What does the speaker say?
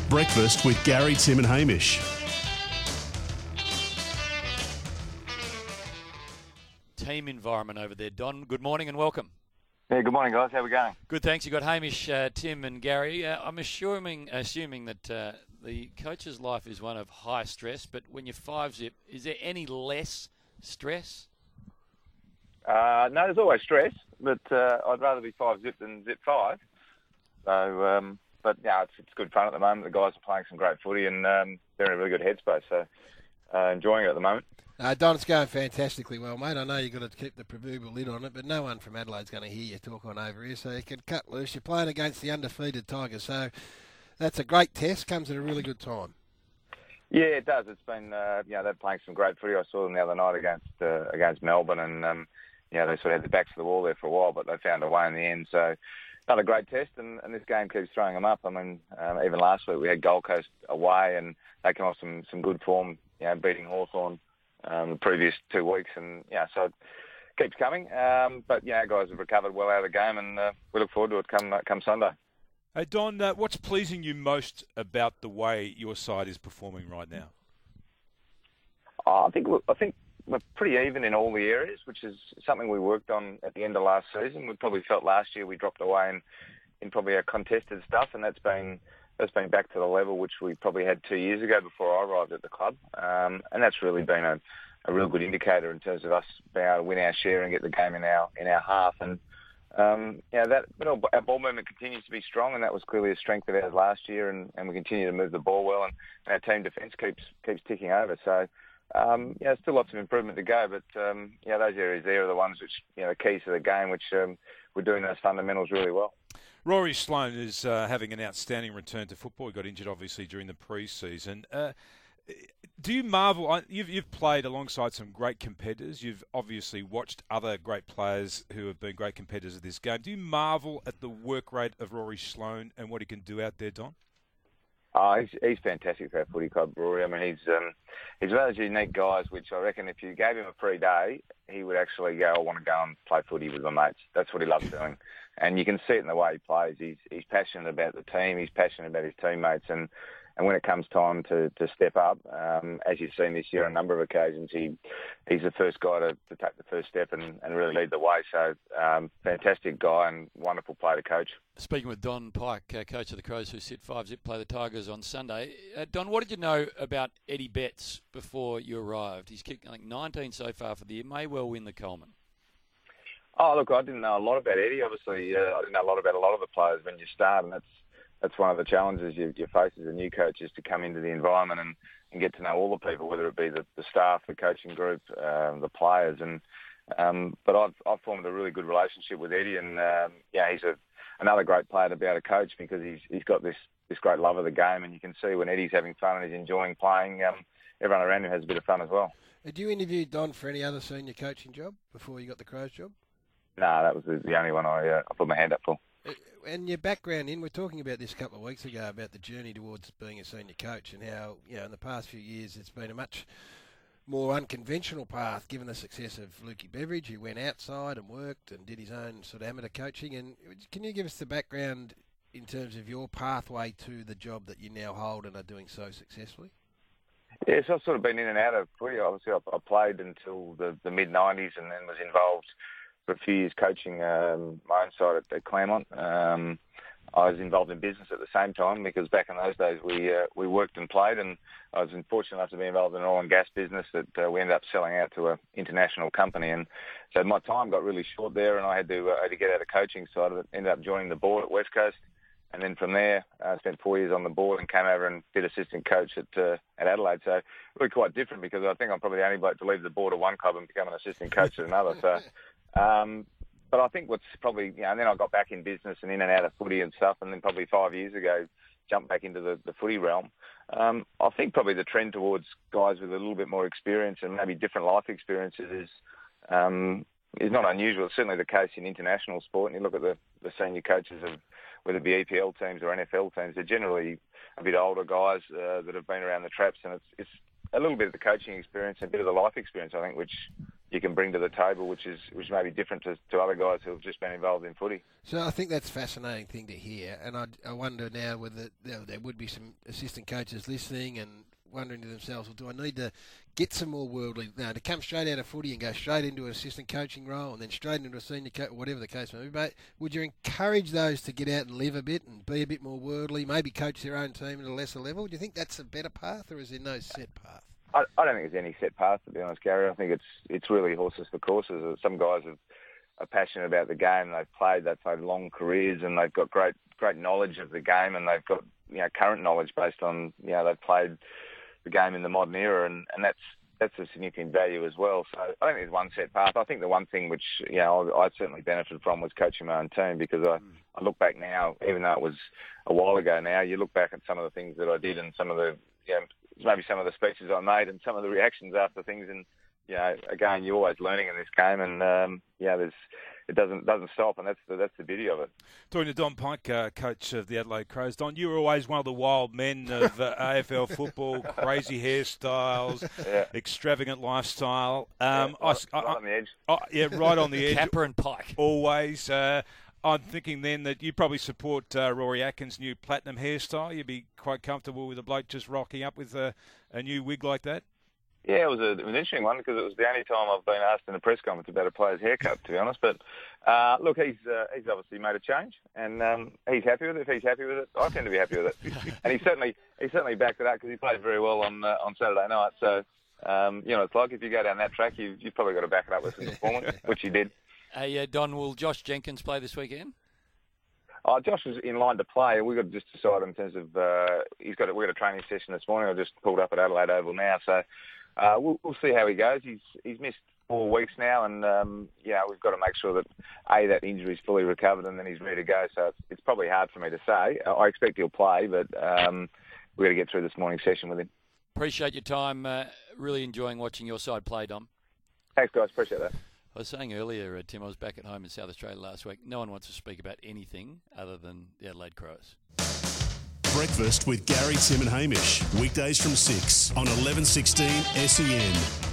Breakfast with Gary, Tim and Hamish. Team environment over there. Don, good morning and welcome. Yeah, good morning, guys. How we going? Good, thanks. You got Hamish, Tim and Gary. I'm assuming that the coach's life is one of high stress, but when you're 5-zip, is there any less stress? No, there's always stress, but I'd rather be 5-zip than zip 5. So, but yeah, it's good fun at the moment. The guys are playing some great footy and they're in a really good headspace, so enjoying it at the moment. Don, it's going fantastically well, mate. I know you've got to keep the proverbial lid on it, but no one from Adelaide's going to hear you talk on over here, so you can cut loose. You're playing against the undefeated Tigers, so that's a great test. Comes at a really good time. Yeah, it does. It's been, they're playing some great footy. I saw them the other night against Melbourne, and they sort of had their backs to the wall there for a while, but they found a way in the end. So another great test, and this game keeps throwing them up. I mean, even last week we had Gold Coast away, and they came off some good form, beating Hawthorn the previous 2 weeks, and so it keeps coming. But our guys have recovered well out of the game, and we look forward to it come Sunday. Hey Don, what's pleasing you most about the way your side is performing right now? I think we're pretty even in all the areas, which is something we worked on at the end of last season. We probably felt last year we dropped away in probably our contested stuff, and that's been back to the level which we probably had 2 years ago before I arrived at the club. And that's really been a real good indicator in terms of us being able to win our share and get the game in our half. And our ball movement continues to be strong, and that was clearly a strength of ours last year. And we continue to move the ball well, and our team defence keeps ticking over. So still lots of improvement to go, but those areas there are the ones which the keys to the game, which we're doing those fundamentals really well. Rory Sloane is having an outstanding return to football. He got injured, obviously, during the pre-season. Do you marvel? You've played alongside some great competitors. You've obviously watched other great players who have been great competitors of this game. Do you marvel at the work rate of Rory Sloane and what he can do out there, Don? He's fantastic for our footy club, Rory. I mean, he's one of those unique guys which I reckon if you gave him a free day, he would actually go, I want to go and play footy with my mates. That's what he loves doing. And you can see it in the way he plays. He's passionate about the team. He's passionate about his teammates. And when it comes time to step up, as you've seen this year on a number of occasions, he's the first guy to take the first step and really lead the way. So fantastic guy and wonderful player to coach. Speaking with Don Pike, coach of the Crows who sit 5-zip, play the Tigers on Sunday. Don, what did you know about Eddie Betts before you arrived? He's kicked, I think, 19 so far for the year. May well win the Coleman. Oh, look, I didn't know a lot about Eddie. Obviously, I didn't know a lot about a lot of the players when you start, and that's one of the challenges you face as a new coach, is to come into the environment and get to know all the people, whether it be the staff, the coaching group, the players. But I've formed a really good relationship with Eddie, and he's another great player to be able to coach, because he's got this great love of the game, and you can see when Eddie's having fun and he's enjoying playing, everyone around him has a bit of fun as well. Did you interview Don for any other senior coaching job before you got the Crows job? No, that was the only one I put my hand up for. And your background we're talking about this a couple of weeks ago about the journey towards being a senior coach, and how, in the past few years it's been a much more unconventional path, given the success of Lukey Beveridge, who went outside and worked and did his own sort of amateur coaching. And can you give us the background in terms of your pathway to the job that you now hold and are doing so successfully? Yes, I've sort of been in and out of footy. Obviously, I played until the mid-90s, and then was involved for a few years coaching my own side at Claremont. I was involved in business at the same time, because back in those days we worked and played, and I was fortunate enough to be involved in an oil and gas business that we ended up selling out to an international company. And so my time got really short there, and I had to get out of coaching side of it. Ended up joining the board at West Coast, and then from there I spent 4 years on the board and came over and did assistant coach at Adelaide. So really quite different, because I think I'm probably the only bloke to leave the board of one club and become an assistant coach at another. So. But I think what's probably, and then I got back in business and in and out of footy and stuff, and then probably 5 years ago jumped back into the footy realm. I think probably the trend towards guys with a little bit more experience and maybe different life experiences is not unusual. It's certainly the case in international sport. And you look at the senior coaches of whether it be EPL teams or NFL teams, they're generally a bit older guys that have been around the traps, and it's a little bit of the coaching experience and a bit of the life experience, I think, which you can bring to the table, which may be different to other guys who have just been involved in footy. So I think that's a fascinating thing to hear, and I wonder now whether there would be some assistant coaches listening and wondering to themselves, well, do I need to get some more worldly, to come straight out of footy and go straight into an assistant coaching role and then straight into a senior coach, whatever the case may be. But would you encourage those to get out and live a bit and be a bit more worldly, maybe coach their own team at a lesser level? Do you think that's a better path, or is there no set path? I don't think there's any set path, to be honest, Gary. I think it's really horses for courses. Some guys are passionate about the game. They've played long careers, and they've got great knowledge of the game, and they've got current knowledge based on they've played the game in the modern era, and that's a significant value as well. So I don't think there's one set path. I think the one thing which I certainly benefited from was coaching my own team, because I look back now, even though it was a while ago now, you look back at some of the things that I did and some of the maybe some of the speeches I made and some of the reactions after things, and again, you're always learning in this game, and it doesn't stop, and that's the beauty of it. Talking to Don Pike, coach of the Adelaide Crows. Don, you were always one of the wild men of AFL football, crazy hairstyles, extravagant lifestyle. Right on the edge. Right on the edge. Capper and Pike. Always. I'm thinking then that you probably support Rory Atkins' new platinum hairstyle. You'd be quite comfortable with a bloke just rocking up with a new wig like that? Yeah, it was an interesting one, because it was the only time I've been asked in a press conference about a player's haircut, to be honest. But look, he's obviously made a change, and he's happy with it. If he's happy with it, I tend to be happy with it. And he certainly backed it up, because he played very well on Saturday night. So it's like if you go down that track, you've probably got to back it up with some performance, which he did. Hey, Don, will Josh Jenkins play this weekend? Josh is in line to play. We've got to just decide in terms of we've got a training session this morning. I just pulled up at Adelaide Oval now, so we'll see how he goes. He's missed 4 weeks now, and we've got to make sure that that injury is fully recovered and then he's ready to go. So it's probably hard for me to say. I expect he'll play, but we've got to get through this morning's session with him. Appreciate your time. Really enjoying watching your side play, Dom. Thanks, guys. Appreciate that. I was saying earlier, Tim, I was back at home in South Australia last week. No one wants to speak about anything other than the Adelaide Crows. Breakfast with Gary, Tim and Hamish. Weekdays from 6 on 11:16 SEN.